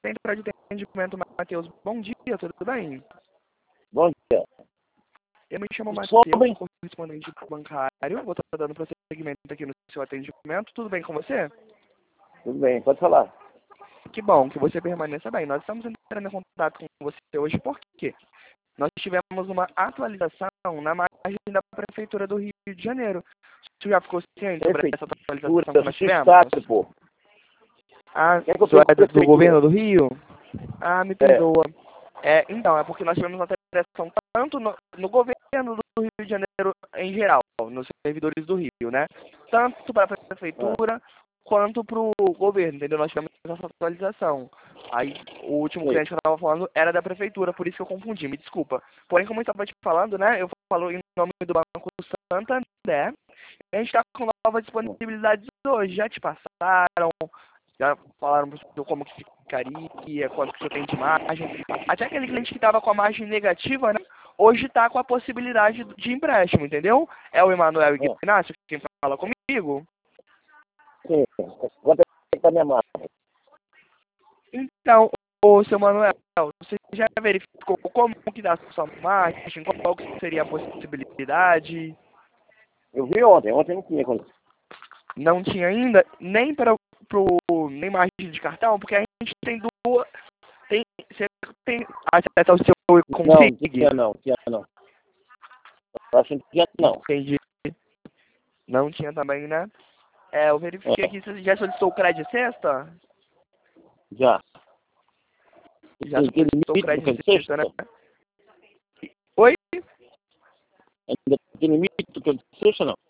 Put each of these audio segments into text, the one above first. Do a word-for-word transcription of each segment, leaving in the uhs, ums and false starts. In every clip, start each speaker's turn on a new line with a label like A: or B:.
A: Central de Atendimento, Matheus. Bom dia, tudo bem?
B: Bom dia.
A: Eu me chamo Matheus,
B: Sobre...
A: sou correspondente bancário. Vou estar dando prosseguimento aqui no seu atendimento. Tudo bem com você?
B: Tudo bem, pode falar.
A: Que bom que você permaneça bem. Nós estamos entrando em contato com você hoje porque nós tivemos uma atualização na margem da Prefeitura do Rio de Janeiro. Você já ficou ciente sobre essa atualização que nós tivemos?
B: Estado, pô.
A: Ah,
B: Quer que eu
A: do, é do, do
B: prefeitura?
A: governo do Rio? Ah, me
B: É.
A: perdoa. É, então, é porque nós tivemos uma alteração tanto no, no governo do Rio de Janeiro em geral, nos servidores do Rio, né? Tanto para a Prefeitura
B: Ah.
A: quanto para o governo, entendeu? Nós tivemos essa atualização. Aí, o último
B: Sim.
A: cliente que eu estava falando era da Prefeitura, por isso que eu confundi, me desculpa. Porém, como eu estava te falando, né? Eu falo em nome do Banco Santander. A gente está com novas disponibilidades hoje. Já te passaram, já falaram como que ficaria, quanto que você tem de margem. Até aquele cliente que estava com a margem negativa, né? Hoje está com a possibilidade de empréstimo, entendeu? É o Emanuel
B: Ah.
A: Ignacio quem fala comigo.
B: Sim, quanto é que tá minha marca?
A: Então, ô seu Manuel, você já verificou como que dá a sua margem, qual que seria a possibilidade?
B: Eu vi ontem, ontem não tinha quando.
A: Não tinha ainda, nem para pro, nem margem de cartão, porque a gente tem duas, tem, você tem acesso ao seu
B: Não,
A: Config?
B: tinha não, tinha não. Eu acho que não tinha não.
A: Entendi. Não tinha também, né? É, eu verifiquei
B: É.
A: aqui, você já solicitou o crédito sexta?
B: Já.
A: Já
B: Tem aquele
A: solicitou o
B: limite do
A: crédito
B: que
A: sexta, né?
B: sexta?
A: Oi?
B: Ainda tem limite do que sexta, não?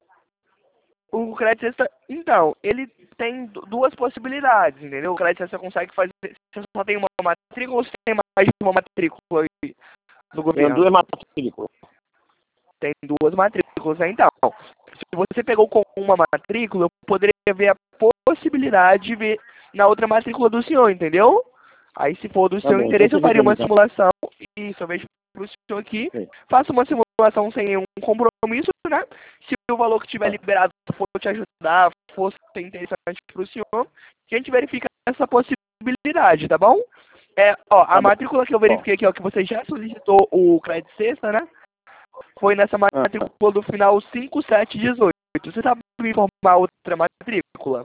A: O crédito sexta, então, ele tem du- duas possibilidades, entendeu? O crédito sexta consegue fazer, você só tem uma matrícula ou você tem mais de uma matrícula aí no
B: Tenho
A: governo?
B: duas matrículas.
A: Tem duas matrículas, né? Então, se você pegou com uma matrícula, eu poderia ver a possibilidade de ver na outra matrícula do senhor, entendeu? Aí, se for do
B: Tá
A: seu
B: bom,
A: interesse,
B: deixa
A: eu
B: eu ver
A: faria
B: pra mim,
A: uma
B: então.
A: simulação. Isso, eu vejo para o senhor aqui.
B: Sim.
A: Faço uma simulação sem nenhum compromisso, né? Se o valor que tiver
B: Ah.
A: liberado for te ajudar, for ser interessante para o senhor, a gente verifica essa possibilidade, tá bom? É, ó, a
B: Tá bom.
A: matrícula que eu verifiquei aqui, ó, que você já solicitou o crédito sexta, né? Foi nessa
B: Ah.
A: matrícula do final cinco sete dezoito. Você sabe me informar outra matrícula?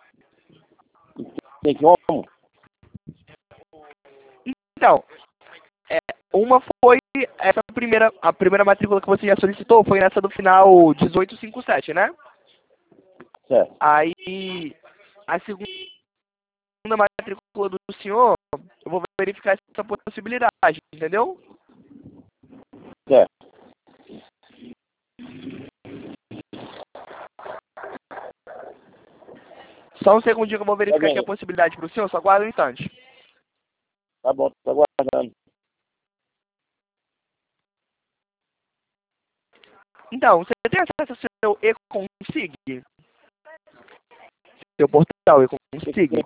B: Tem como?
A: Então, é, uma foi essa primeira, a primeira matrícula que você já solicitou foi nessa do final dezoito cinquenta e sete, né?
B: Certo.
A: Aí, a segunda matrícula do senhor, eu vou verificar essa possibilidade, entendeu?
B: Certo.
A: Só um segundinho que eu vou verificar
B: Tá
A: aqui a
B: bem.
A: possibilidade para o senhor, só aguarda um instante.
B: Tá bom, tô aguardando.
A: Então, você tem acesso ao seu e-consig? Seu portal e-consig?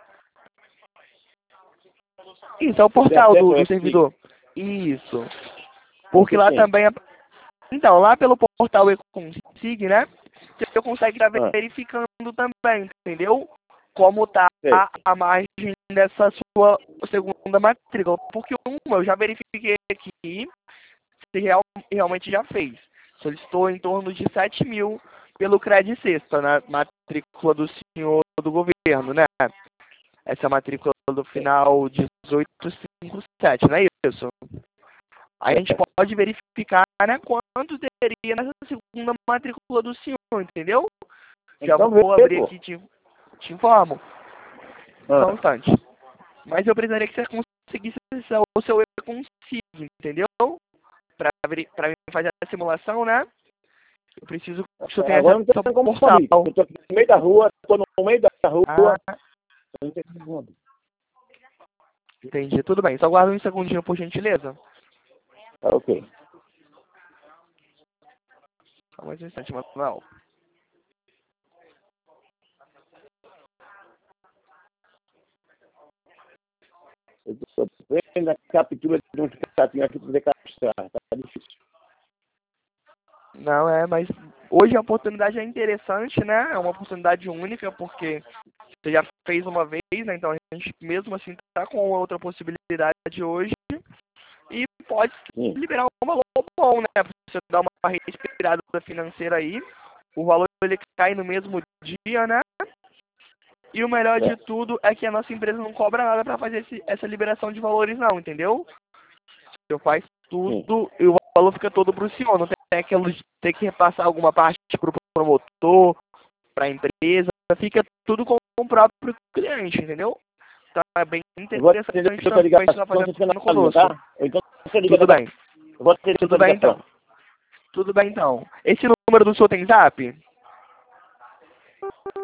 A: Isso, é o portal do, do servidor. Isso. Porque lá também... É... Então, lá pelo portal e-consig, né? Você consegue estar
B: Ah.
A: verificando também, entendeu? Como tá
B: Sei.
A: a, a margem dessa sua segunda matrícula. Porque uma eu já verifiquei aqui, se real, realmente já fez. Solicitou em torno de sete mil pelo crédito sexta, na matrícula do senhor do governo, né? Essa matrícula do final dezoito cinquenta e sete, não é isso? Aí a gente pode verificar, né, quanto teria nessa segunda matrícula do senhor, entendeu? Já
B: Então,
A: vou
B: vê,
A: abrir
B: pô.
A: aqui, te, te informo.
B: Ah.
A: Só um instante. Mas eu precisaria que você conseguisse o seu e-consig, entendeu? Para para fazer a simulação, né? Eu preciso que o senhor tenha
B: Agora
A: acesso
B: não tem
A: ao
B: como
A: portal.
B: saber. Eu tô aqui no meio da rua, tô no meio da rua.
A: Ah,
B: Não tem como.
A: entendi. Tudo bem. Só aguarda um segundinho, por gentileza.
B: Tá ok.
A: Só mais um instante, Manuel.
B: Eu tô vendo a captura de um aplicativo aqui pra poder capturar. Tá difícil.
A: Não, é, mas hoje a oportunidade é interessante, né? É uma oportunidade única, porque você já fez uma vez, né? Então a gente mesmo assim está com outra possibilidade hoje e pode
B: Sim.
A: liberar um valor bom, né? Pra você dar uma respirada financeira aí. O valor ele cai no mesmo dia, né? E o melhor de tudo é que a nossa empresa não cobra nada para fazer esse, essa liberação de valores não, entendeu? Você faz tudo e o valor fica todo pro senhor. Não tem aquilo de ter que repassar alguma parte pro promotor, pra empresa. Fica tudo com o próprio cliente, entendeu? Então é bem interessante também você estar fazendo conosco.
B: Tá? Então, você liga
A: Tudo bem.
B: Eu vou ter
A: Tudo bem então. Tudo bem então. Esse número do senhor tem zap?